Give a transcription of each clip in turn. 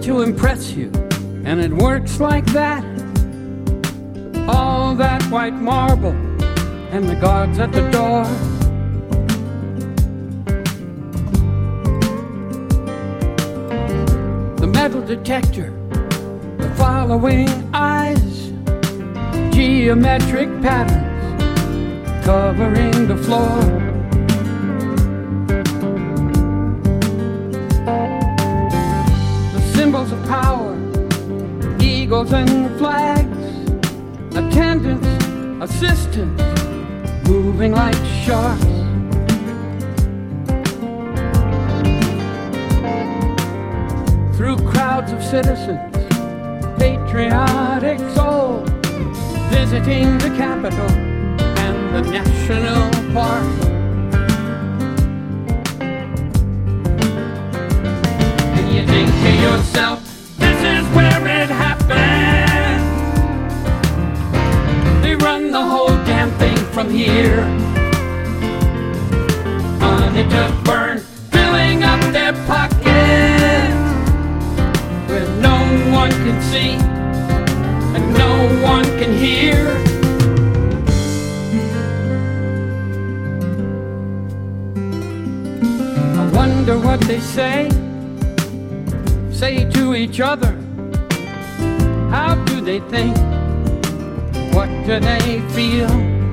to impress you, and it works like that. All that white marble and the guards at the door. The metal detector, the following eyes, geometric patterns covering the floor. The symbols of power, eagles and flags, attendants, assistants, moving like sharks. Through crowds of citizens, patriotic souls, visiting the Capitol and the National Park. And you think to yourself, this is where it happened. They run the whole damn thing from here. Money to burn, filling up their pockets, where no one can see and no one can hear. I wonder what they say to each other. How do they think? What do they feel?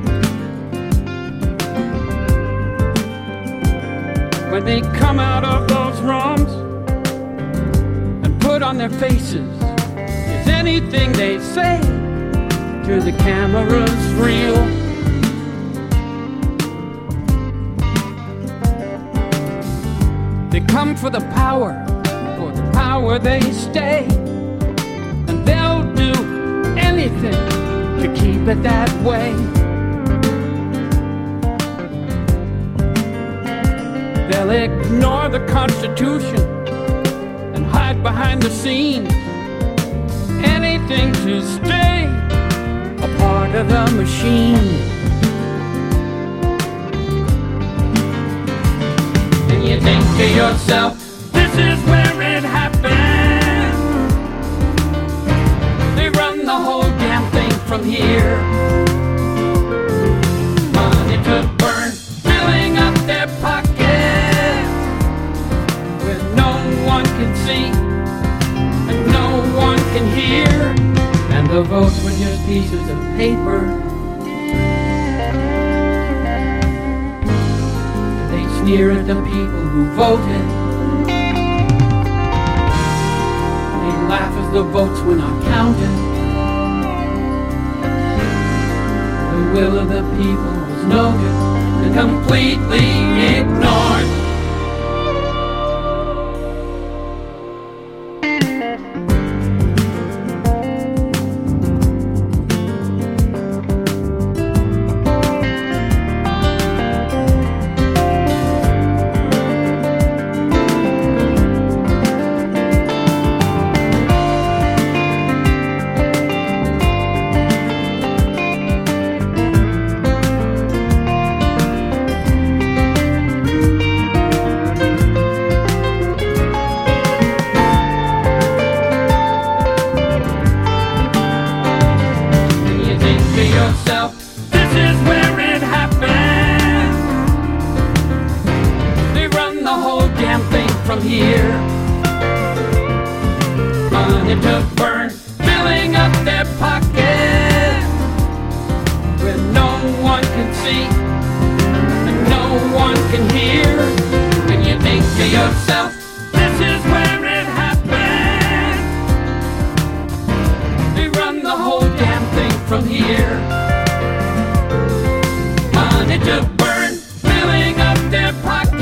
When they come out of those rooms and put on their faces, is anything they say to the cameras real? They come for the power they stay, and they'll do anything to keep it that way. They'll ignore the Constitution and hide behind the scenes, anything to stay a part of the machine. And you think to yourself, this is where it happened. They run the whole damn thing from here. Money to burn, filling up their pockets, where no one can see and no one can hear. And the votes were just pieces of paper. They sneer at the people who voted. Laugh as the votes were not counted. The will of the people was noted and completely ignored.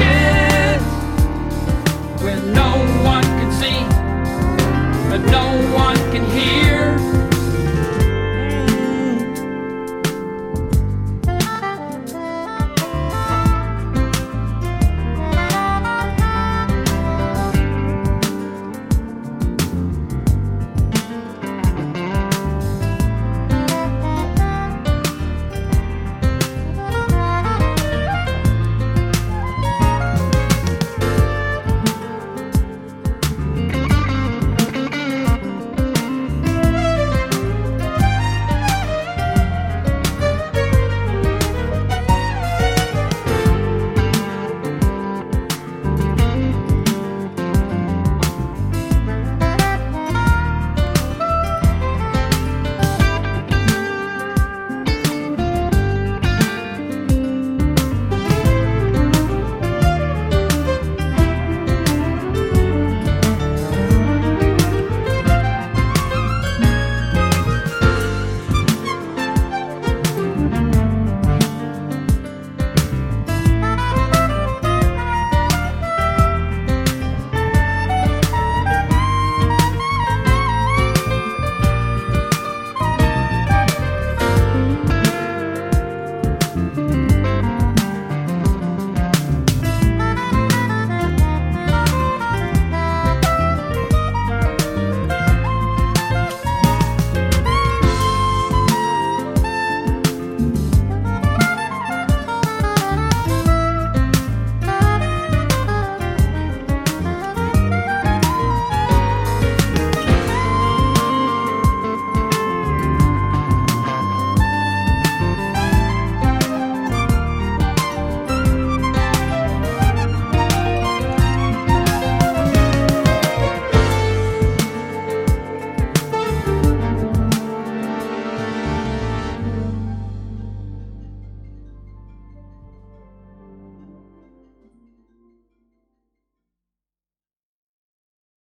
No